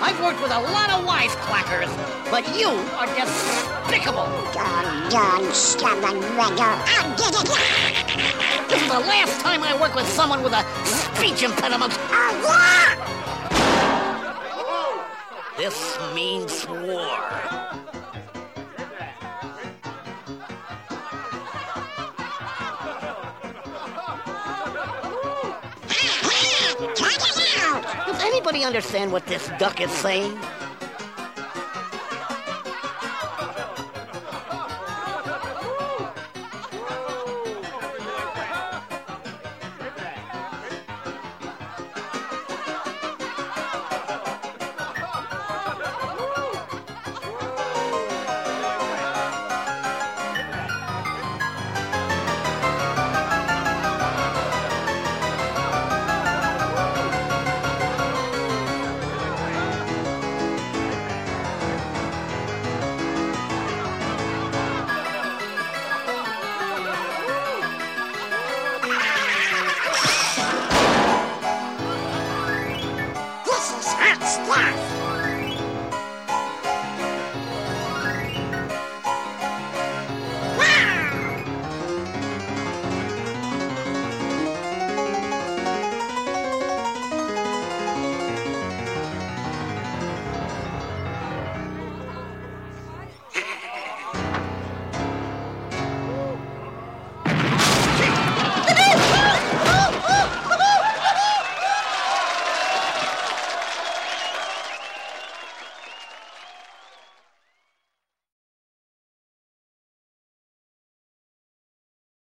I've worked with a lot of wisecrackers, but you are despicable. Don't scabberlegger. I'll get it. This is the last time I work with someone with a speech impediment. This means war. Does anybody understand what this duck is saying? This is hot stuff.